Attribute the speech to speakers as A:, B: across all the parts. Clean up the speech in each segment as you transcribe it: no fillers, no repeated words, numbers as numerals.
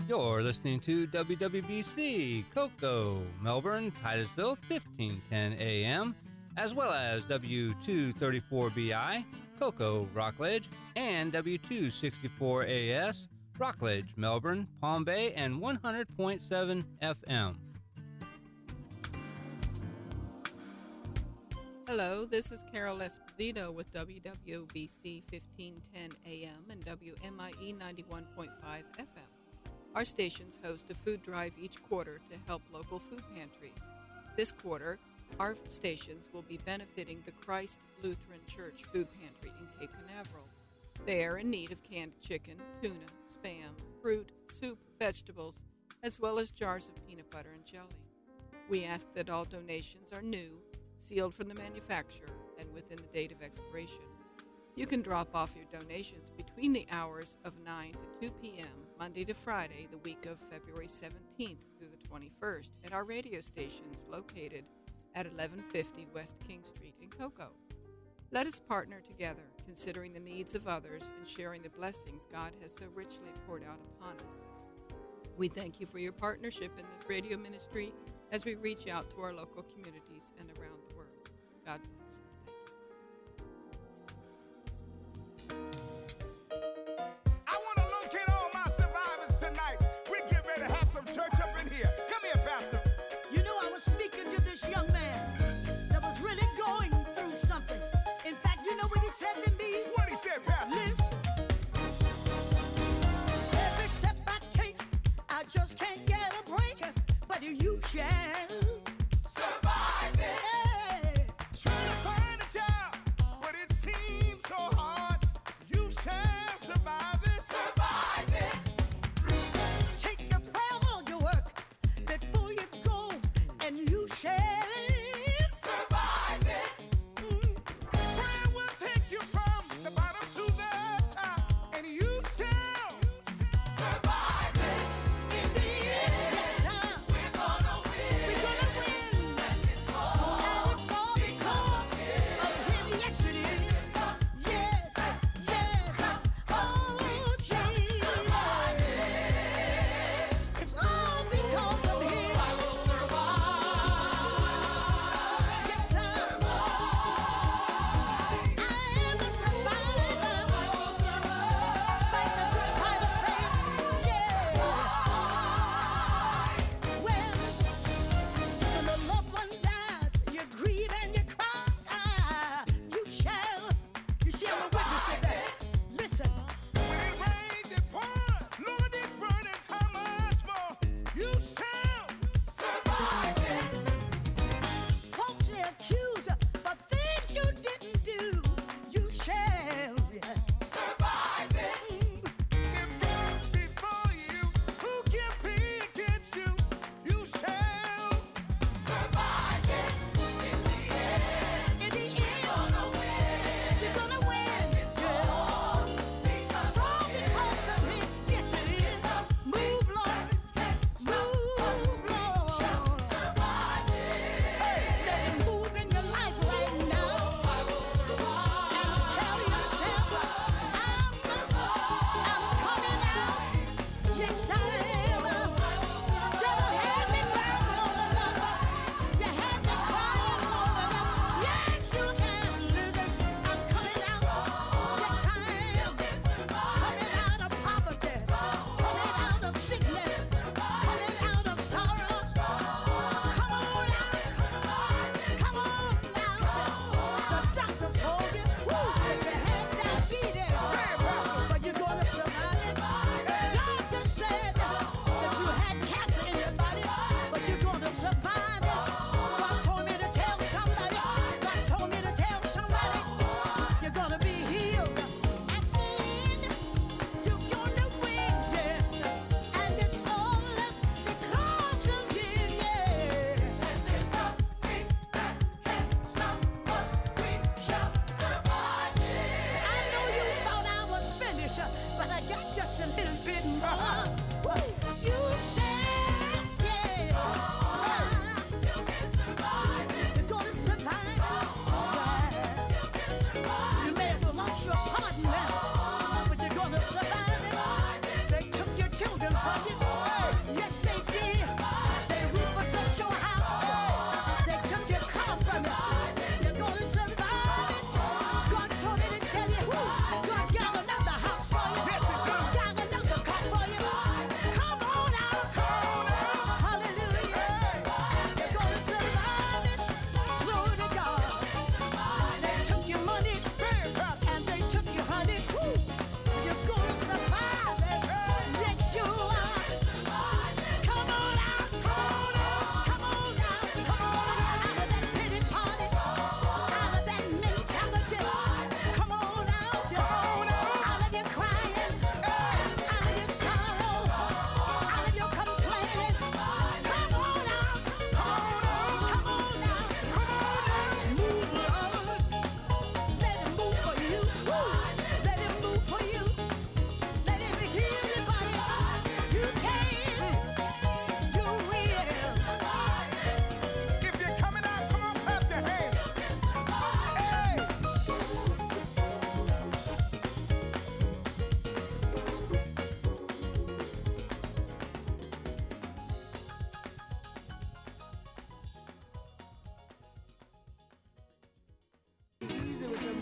A: You're listening to WWBC, Cocoa, Melbourne, Titusville, 1510 AM, as well as W234BI, Cocoa, Rockledge, and W264AS, Rockledge, Melbourne, Palm Bay, and 100.7 FM.
B: Hello, this is Carol Esposito with WWBC 1510 AM and WMIE 91.5 FM. Our stations host a food drive each quarter to help local food pantries. This quarter, our stations will be benefiting the Christ Lutheran Church Food Pantry in Cape Canaveral. They are in need of canned chicken, tuna, Spam, fruit, soup, vegetables, as well as jars of peanut butter and jelly. We ask that all donations are new, sealed from the manufacturer, and within the date of expiration. You can drop off your donations between the hours of 9 to 2 p.m. Monday to Friday, the week of February 17th through the 21st at our radio stations located at 1150 West King Street in Cocoa. Let us partner together, considering the needs of others and sharing the blessings God has so richly poured out upon us. We thank you for your partnership in this radio ministry as we reach out to our local communities and around the world. God bless.
C: I want to locate all my survivors tonight. We get ready to have some church up in here. Come here, Pastor.
D: You know, I was speaking to this young man that was really going through something. In fact, you know what he said to me?
C: What he said, Pastor?
D: Listen. Every step I take, I just can't get a break. But you shall survive this. Hey, try to find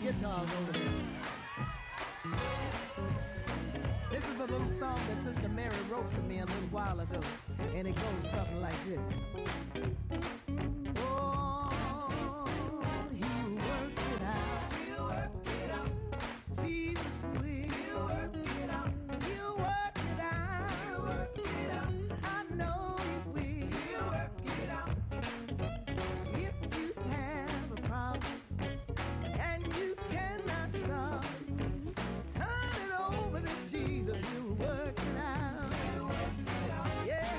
E: guitars over there. This is a little song that Sister Mary wrote for me a little while ago, and it goes something like this. Oh, he'll work it out. He'll work it out. Jesus will. He'll work it out. He'll work it out. He'll work it out. I know he will. He'll work it out. If you have a problem and you cannot solve it, turn it over to Jesus. He'll work it out. He'll work it out. Yeah.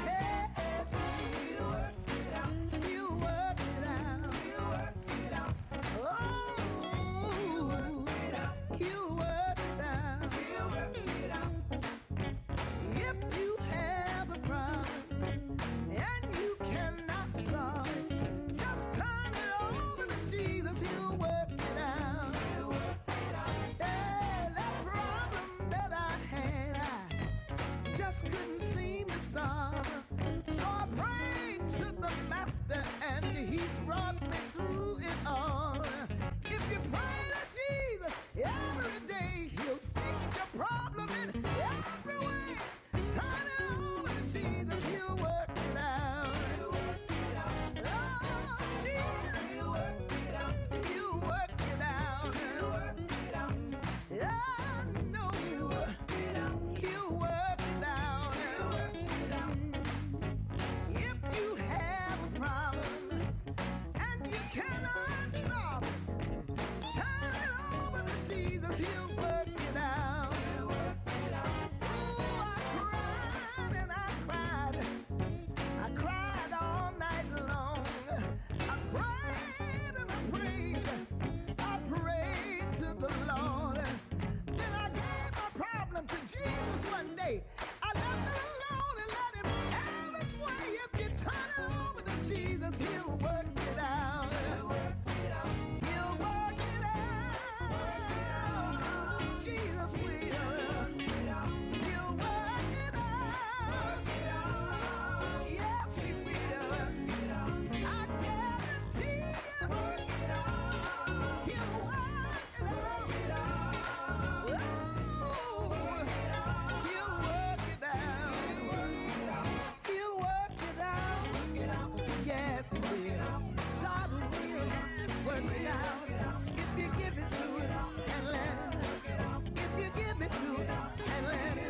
E: He'll work it out. He'll work it out. He'll work it out. Oh, he'll work it out. He'll work it out. He'll work it out. If you have a problem and you cannot solve it, just turn it over to Jesus. He'll work it out. He'll work it out. Yeah, that problem that I had, I just couldn't seem to solve. So I prayed to the Master and he brought me through it all. If you pray to Jesus every day, he'll fix your problem in every way. Turn it over to Jesus, he'll work it out. He'll work it out. Oh, Jesus, he'll work it out. He'll work it out. He'll work it out. I know he'll work it out. He'll work it out. He'll work it out. If you have a problem and you cannot solve it, turn it over to Jesus. He'll work it out. He'll work it out. Oh, I cried and I cried. I cried all night long. I prayed and I prayed. I prayed to the Lord. Then I gave my problem to Jesus one day. I left it alone and let him have his way. If you turn it over to Jesus, he'll work it out. He'll work it out. He'll work it out. Jesus will. He'll work it out. He'll work it out. Yes, he will. I guarantee you. Work it out. He'll work it out. Oh, he'll work it out. He'll work it out. Yes, he will. God will work it out. If you give it to him and let him. If you give it to him and let him.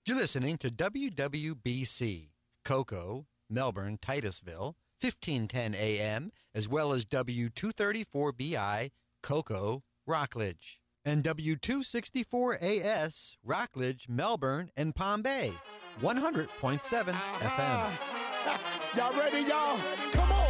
F: You're listening to WWBC, Cocoa, Melbourne, Titusville, 1510 AM, as well as W234BI, Cocoa, Rockledge, and W264AS, Rockledge, Melbourne, and Palm Bay, 100.7 FM.
C: Y'all ready, y'all? Come on.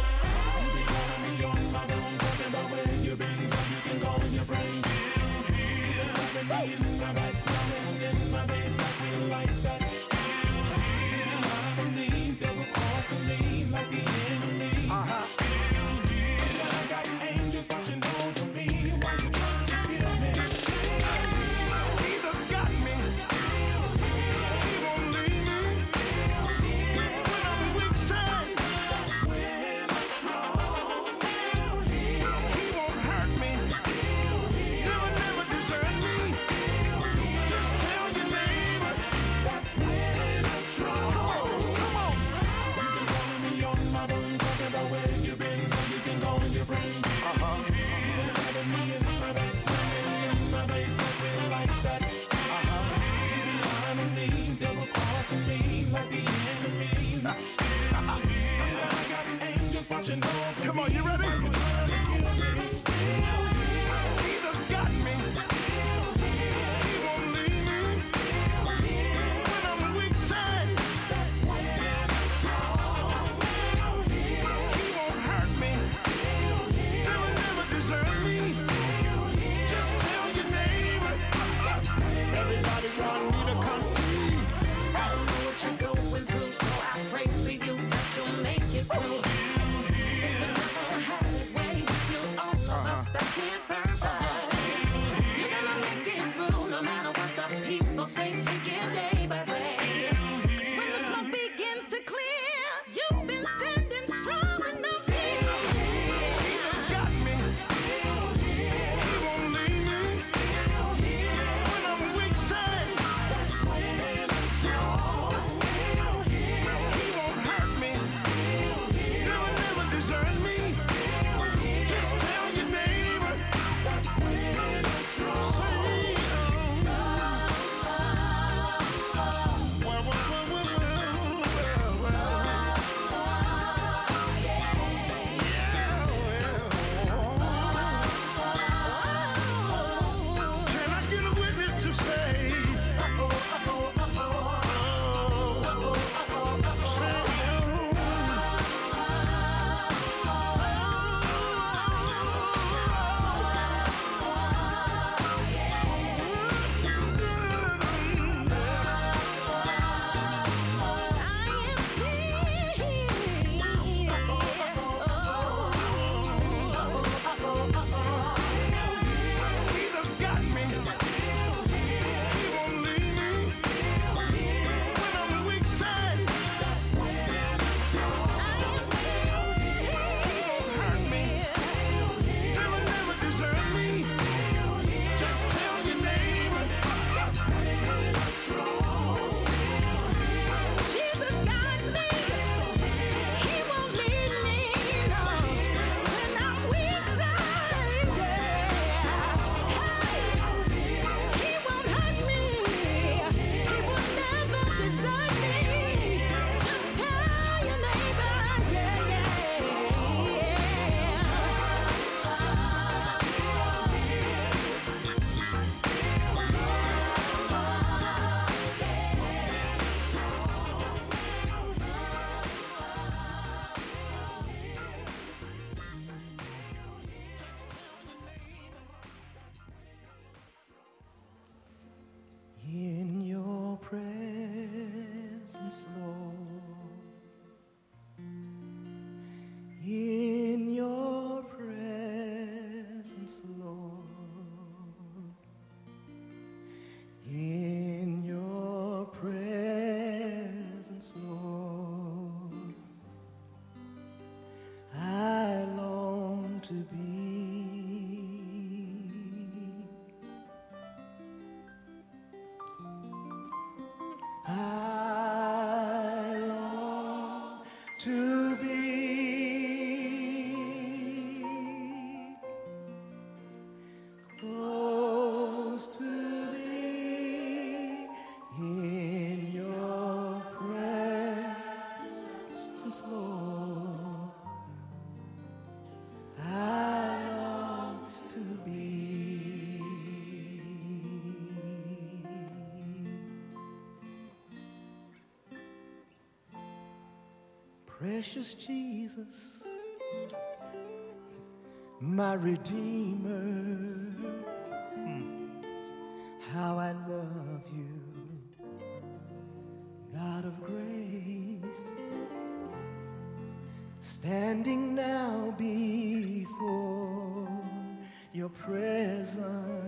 C: Come on, you ready? Jesus got me. He won't leave me. When I'm weak, say that's when I'm strong. He won't hurt me. Never desert me. Just tell your neighbor. Everybody want me to come through.
G: I don't know what you're going through, so I pray for you that you'll make it through.
C: to be. Precious Jesus, my Redeemer, how I love you, God of grace, standing now before your presence.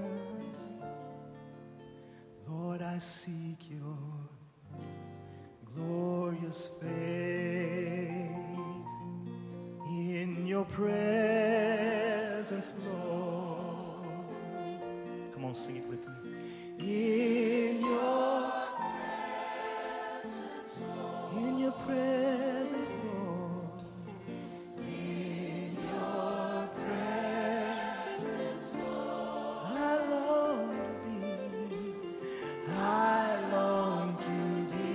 C: Lord, I seek your glorious face. In your presence, Lord. Come on, sing it with me. In your presence, Lord. In your presence, Lord. In your presence, Lord. I long to be. I long to be.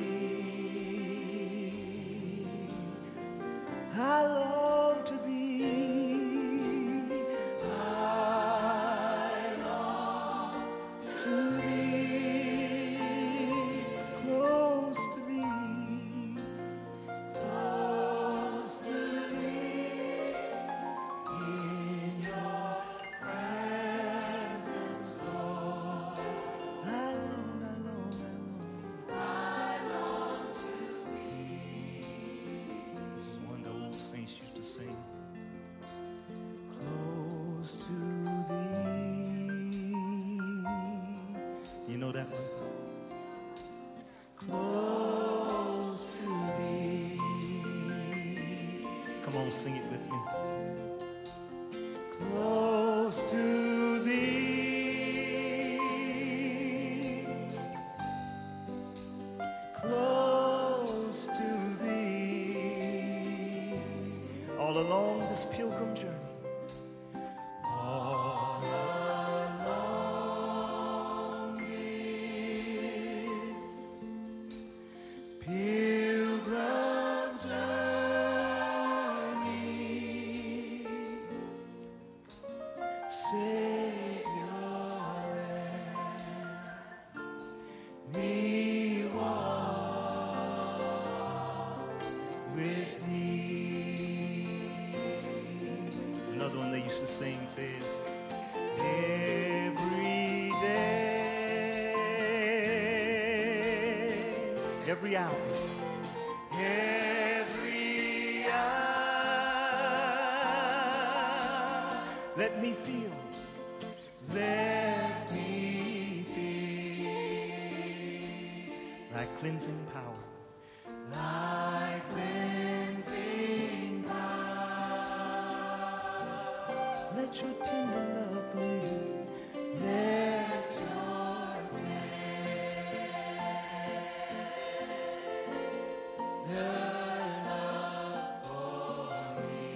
C: I long to be. I long to be close to thee, close to thee. In your presence, Lord. I long, I long, I long to be. This is one the old saints used to sing. Close to thee. You know that one? Close to thee. Come on, sing it with me. Close to thee. Close to thee. All along this pilgrim journey. All along this pilgrim journey, Savior, let me walk with thee. Another one they used to sing says, every day, every hour, every hour, let me feel, let me feel thy cleansing power, thy cleansing power. Let your tender love for me, let your tender love for me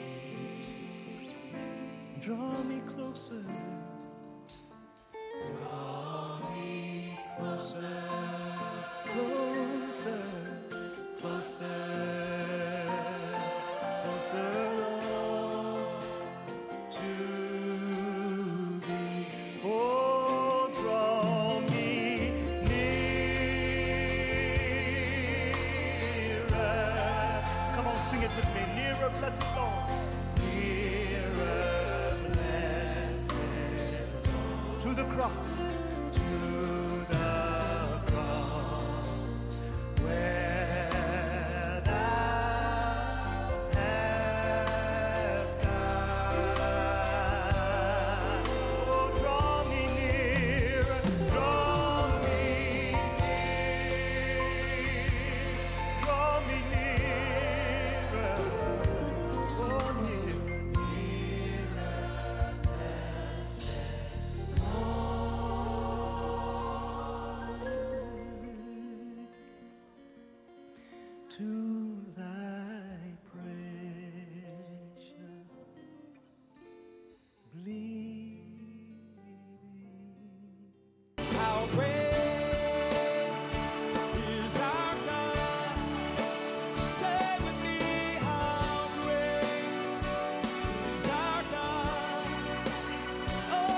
C: draw me closer, draw me closer, closer, closer, closer, Lord, to thee. Oh, draw me nearer. Come on, sing it with me. Nearer, blessed Lord. Nearer, blessed Lord. To the cross. To the cross. Where thou hast died. Oh, draw me nearer, draw me near, draw me nearer, oh, nearer, to thy precious bleeding. How great is our God? Say with me, how great is our God? Oh,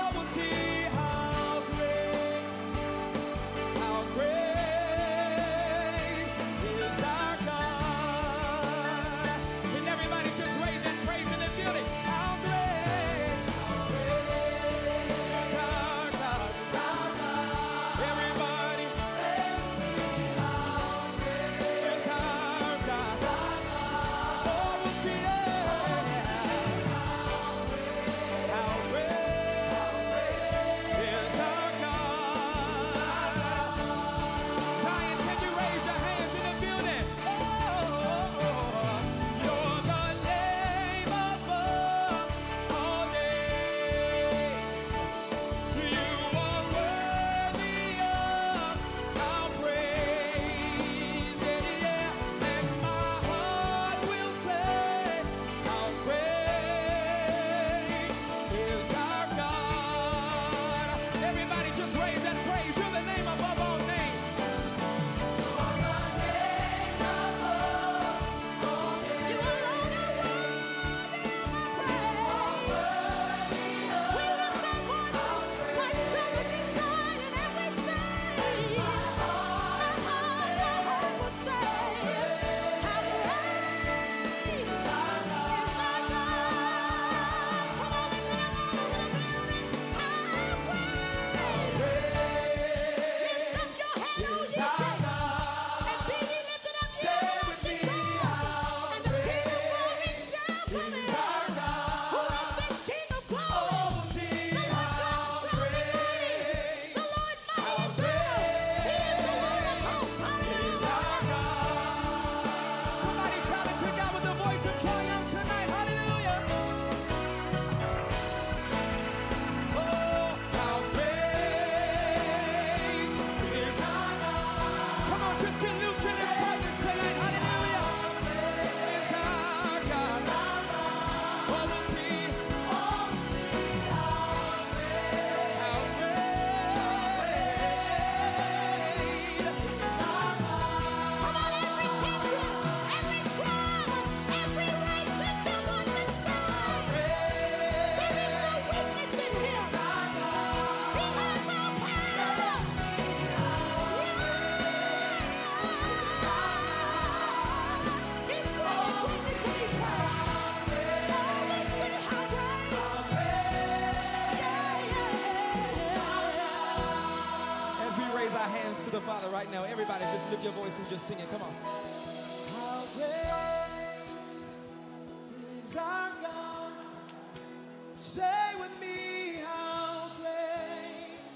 G: the Father right now. Everybody just lift your voice and just sing it. Come on. How great is our God? Say with me, how great.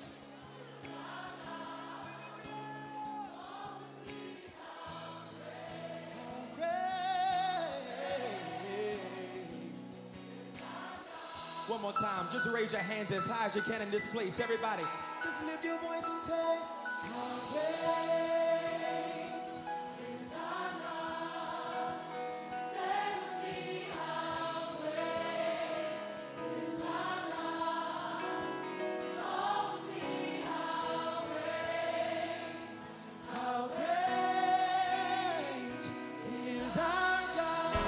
G: How great. One more time. Just raise your hands as high as you can in this place. Everybody, just lift your voice and say, how great. How great is our God?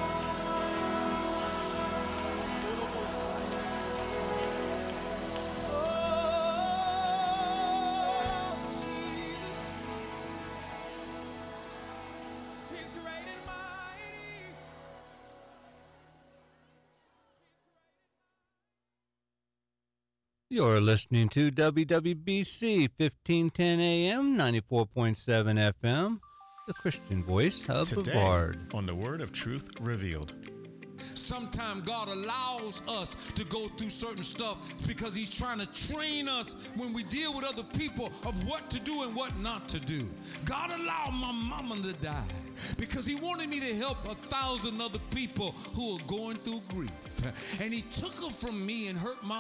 G: Oh, Jesus, He's great and mighty.
A: You're listening to WWBC 1510 AM, 94.7 FM, the Christian voice of
H: Today,
A: Brevard.
H: on the Word of Truth Revealed.
I: Sometimes God allows us to go through certain stuff because He's trying to train us when we deal with other people of what to do and what not to do. God allowed my mama to die because He wanted me to help 1,000 other people who are going through grief. And He took her from me and hurt my